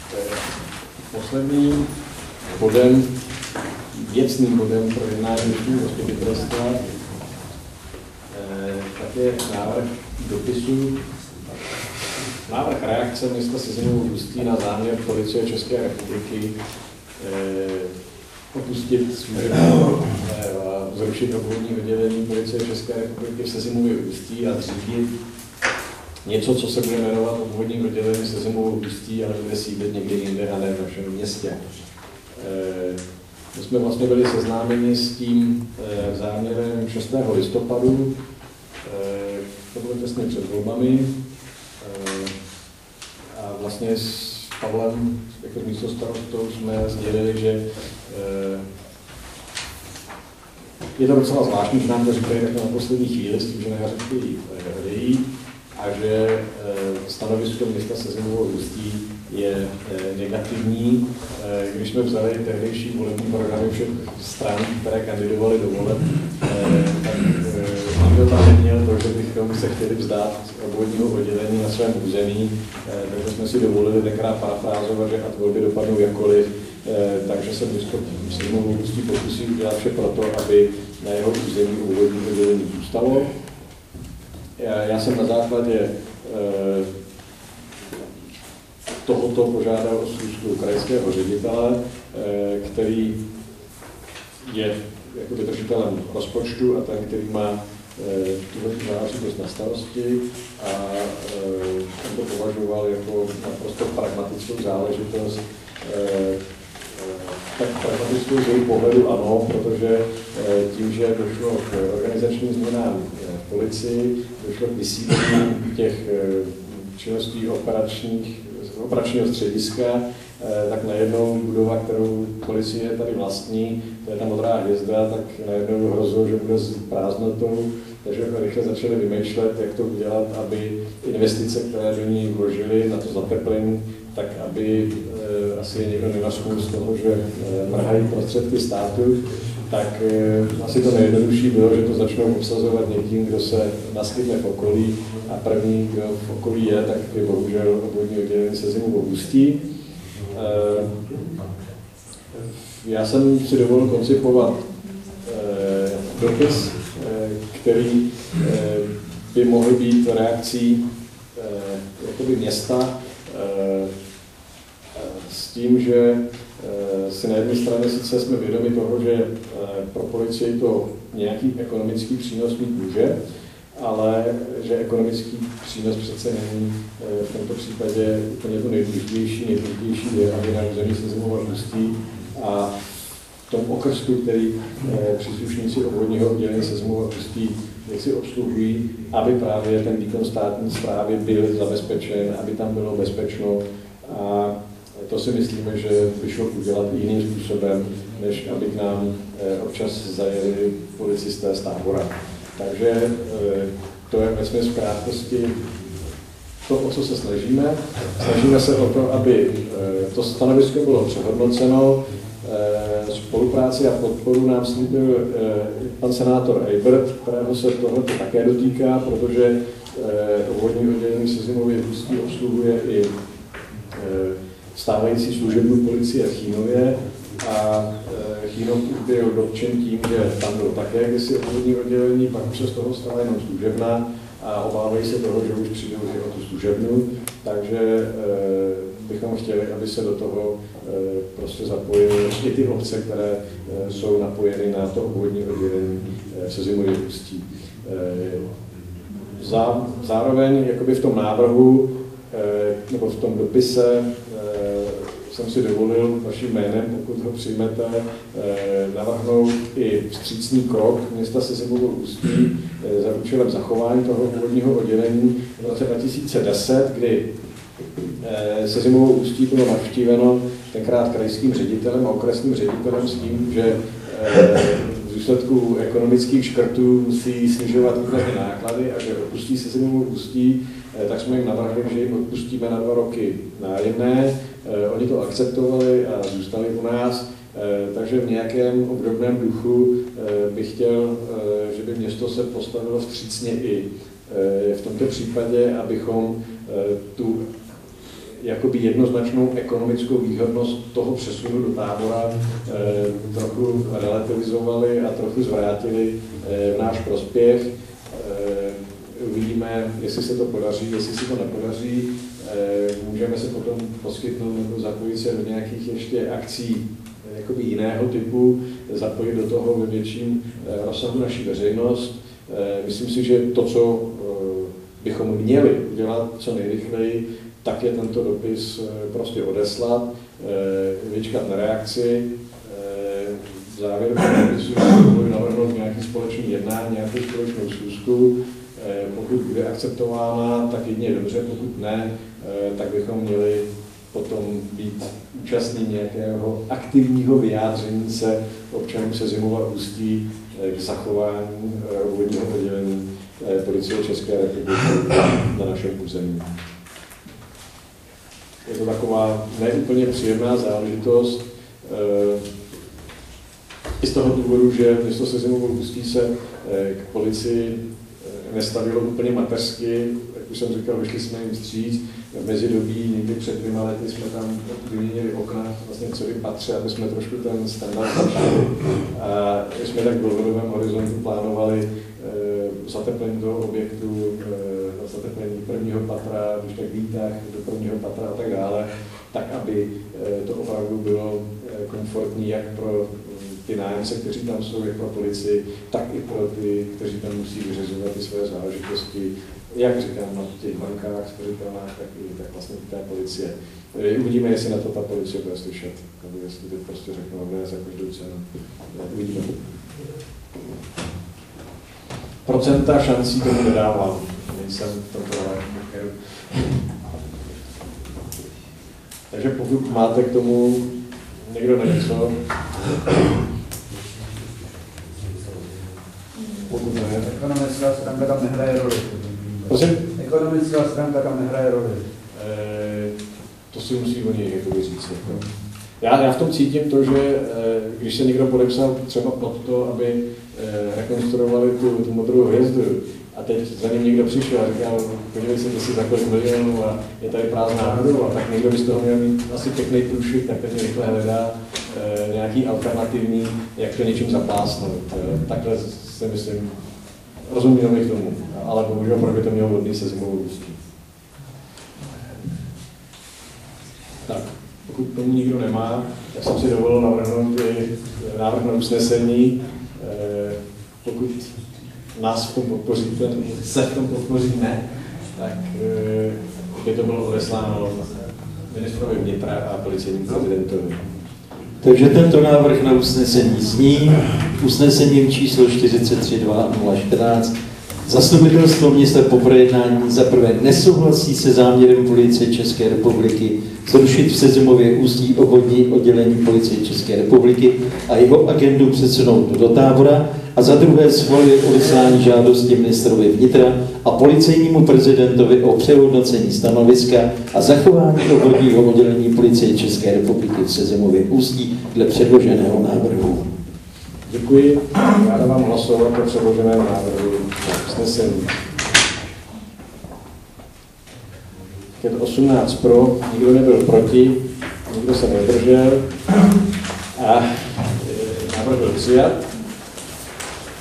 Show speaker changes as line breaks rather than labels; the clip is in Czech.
Posledním bodem, věcným bodem pro jednání dnešního zastupitelstva, tak je návrh dopisu, návrh reakce města Sezimovo Ústí na záměr Policie České republiky opustit služebnu a zrušit obvodní oddělení Policie České republiky v Sezimově Ústí a zřídit něco, co se bude jmenovat obvodní oddělení Sezimovo Ústí, ale bude sídlit někde jinde a ne v našem městě. My jsme vlastně byli seznámeni s tím záměrem 6. listopadu, to bylo těsně před volbami, a vlastně s Pavlem, jako místostarostou, jsme sdělili, že je to docela zvláštní, že nám to říkají na poslední chvíli, s tím, že na jaře chtějí odejít, a že stanovisko města Sezimovo Ústí je negativní. Když jsme vzali tehdejší volební programy všech stran, které kandidovaly do voleb, tak nikdo tam neměl to, že bychom se chtěli vzdát obvodního oddělení na svém území, takže jsme si dovolili tenkrát parafrázovat, že ať volby dopadnou jakkoliv, takže se město Sezimovo Ústí pokusí udělat vše proto, aby na jeho území obvodní oddělení zůstalo. Já jsem na základě tohoto požádal o schůzku krajského ředitele, který je jakoby držitelem rozpočtu a ten, který má tuhle záležitost na starosti, a on to považoval jako naprosto pragmatickou záležitost. Tak pragmatickou z její pohledu ano, protože tím, že došlo k organizačním změnám v policii, došlo k vysídlení těch činností operačního střediska, tak najednou budova, kterou policie tady vlastní, to je ta Modrá hvězda, tak najednou hrozilo, že bude s prázdnotou, takže rychle začali vymýšlet, jak to udělat, aby investice, které do ní vložili na to zateplení, tak aby asi někdo nenaskul z toho, že mrhají prostředky státu, tak asi to nejjednodušší bylo, že to začnou obsazovat někým, kdo se naskytne v okolí, a první, kdo v okolí je, tak je bohužel obvodní oddělení Sezimovo Ústí. Já jsem si dovolil koncipovat dopis, který by mohl být reakcí jakoby města, s tím, že si na jedné straně sice jsme vědomi toho, že pro policii to nějaký ekonomický přínos mít může, ale že ekonomický přínos přece není v tomto případě úplně to nejdůležitější. Nejdůležitější je, aby na území Sezimova Ústí a v tom okrsku, který příslušníci obvodního oddělení Sezimova Ústí jak si obsluhují, aby právě ten výkon státní správy byl zabezpečen, aby tam bylo bezpečno, a to si myslíme, že by šlo udělat jiným způsobem, než aby k nám občas zajeli policisté z tábora. Takže to je vesměs v krátkosti to, o co se snažíme. Snažíme se o to, aby to stanovisko bylo přehodnoceno. Spolupráci a podporu nám slíbil pan senátor Eibert, kterého se tohle také dotýká, protože obvodní oddělení Sezimově Ústí obsluhuje i stávající služebnu policie v Chýnově, a Chýnov byl dotčen tím, že tam bylo také kdysi obvodní oddělení, pak už se z toho stala jenom služebna a obávají se toho, že už přijdou i o tu služebnu, takže bychom chtěli, aby se do toho prostě zapojily i ty obce, které jsou napojeny na to obvodní oddělení v Sezimově Ústí. Zároveň jakoby v tom návrhu nebo v tom dopise jsem si dovolil vaším jménem, pokud ho přijmete, navrhnout i vstřícný krok města Sezimovo Ústí za účelem zachování toho původního oddělení v roce 2010, kdy Sezimovo Ústí bylo navštíveno tenkrát krajským ředitelem a okresním ředitelem s tím, že v důsledku ekonomických škrtů musí snižovat výrazně náklady a že opustí Sezimovo Ústí, tak jsme jim navrhli, že jim odpustíme na 2 roky nájemné. Oni to akceptovali a zůstali u nás, takže v nějakém obdobném duchu bych chtěl, že by město se postavilo vstřícně i v tomto případě, abychom tu jakoby jednoznačnou ekonomickou výhodnost toho přesunu do Tábora trochu relativizovali a trochu zvrátili v náš prospěch. Uvidíme, jestli se to podaří, jestli se to nepodaří. Můžeme se potom poskytnout nebo zapojit se do nějakých ještě akcí jakoby jiného typu, zapojit do toho ve větším rozsahu naší veřejnost. Myslím si, že to, co bychom měli udělat co nejrychleji, tak je tento dopis prostě odeslat, vyčkat na reakci. V závěru dopisu budu navrhnout nějaký společný jednání, nějakou společnou schůzku. Pokud bude akceptována, tak jedině dobře, pokud ne, tak bychom měli potom být účastní nějakého aktivního vyjádření se občanů Sezimova Ústí k zachování obvodního oddělení Policie České republiky na našem území. Je to taková neúplně příjemná záležitost. I z toho důvodu, že město Sezimovo Ústí se k policii nestavilo úplně mateřsky, jak už jsem říkal, vyšli jsme jim vstříc. V mezidobí, někdy před 2 lety jsme tam vyměnili okna vlastně celý patře, aby jsme trošku ten standard zlepšili. A jsme tak v dlouhodobém horizontu plánovali zateplení toho objektu, zateplení prvního patra, když tak výtah do prvního patra a tak dále, tak aby to opravdu bylo komfortní jak pro ty nájemce, kteří tam jsou, jak pro policii, tak i pro ty, kteří tam musí vyřizovat ty své záležitosti, jak říkám, na těch bankách, spořitelnách, tak vlastně té policie. Uvidíme, jestli na to ta policie bude slyšet, nebo jestli to prostě řeknou, ne za každou cenu. Uvidíme. Procenta šancí tomu nedávám, nejsem v tomto poměru. Takže pokud máte k tomu někdo něco, pokud ne.
Ekonomická stránka tam nehraje roli.
Prosím?
Ekonomická stránka tam nehraje roli.
To si musí oni jakoby říct. Já v tom cítím to, že když se někdo podepsal třeba pod to, aby rekonstruovali tu modrou hvězdu, a teď za ním někdo přišel a říkal, podívejte si za kolik milionů a je tady prázdná budova, tak někdo by z toho měl mít asi pěkný průšvih, tak teď rychle hledá nějaký alternativní, jak to něčím zaplásnout. Takhle si myslím, rozuměl bych tomu, ale bohužel proč by to mělo vodný se Sezimovou Ústí. Tak, pokud tomu nikdo nemá, tak jsem si dovolil navrhnout i návrh na usnesení. Pokud nás v tom podpoříte, se v tom podpoříme, tak by to bylo odesláno ministrovi vnitra a policejnímu prezidentovi.
Takže tento návrh na usnesení zní usnesením číslo 43.2014. Zastupitelstvo města po projednání za prvé nesouhlasí se záměrem Policie České republiky zrušit v Sezimově Ústí obvodní oddělení Policie České republiky a jeho agendu přesunout do Tábora a za druhé schvaluje odeslání žádosti ministrovi vnitra a policejnímu prezidentovi o přehodnocení stanoviska a zachování obvodního oddělení Policie České republiky v Sezimově Ústí dle předloženého návrhu.
Děkuji. Já dávám hlasovat o předloženém návrhu usnesení. Je to 18 pro, nikdo nebyl proti, nikdo se nedržel a návrh byl přijat.